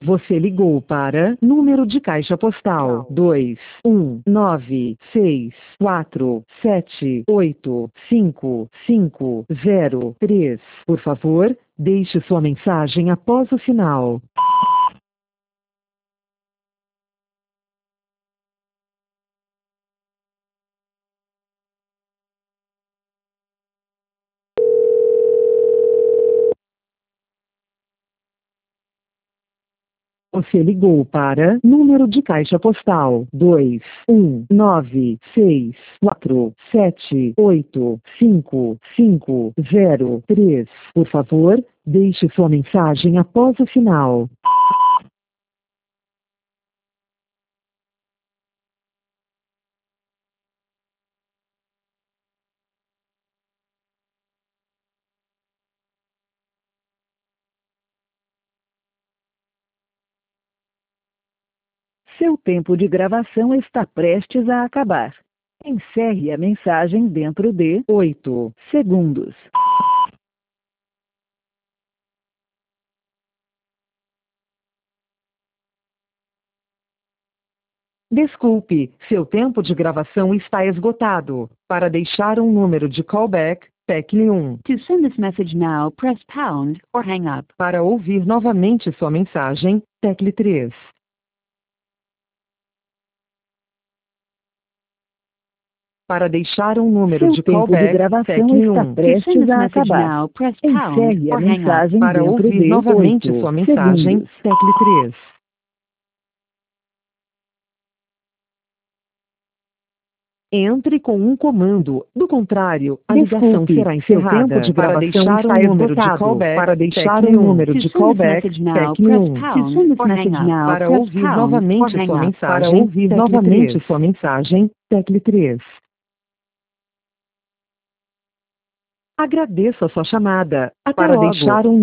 Você ligou para número de caixa postal 21964785503. Por favor, deixe sua mensagem após o sinal. Você ligou para número de caixa postal 21964785503. Por favor, deixe sua mensagem após o sinal. Seu tempo de gravação está prestes a acabar. Encerre a mensagem dentro de 8 segundos. Desculpe, seu tempo de gravação está esgotado. Para deixar um número de callback, tecle 1. To send this message now, press pound or hang up. Para ouvir novamente sua mensagem, tecle 3. Para deixar um número Seu de tempo de callback, gravação tecle está 1. To send prestes this a message acabar. now, press pound Encerre a or hang up. mensagem Para dentro ouvir de novamente 8 sua mensagem, segundos. tecle 3. Entre com um comando, do contrário, a ligação Desculpe, será seu tempo encerrada. de Para gravação deixar está um número de esgotado. callback, Para deixar tecle um 1. número To de send this callback, message now, tecle press 1. pound To send this or hang message up. now, Para press ouvir pound or novamente hang sua up. mensagem, Para ouvir tecle novamente 3. sua mensagem, Tecle 3. Agradeço a sua chamada. Até Para logo. deixar um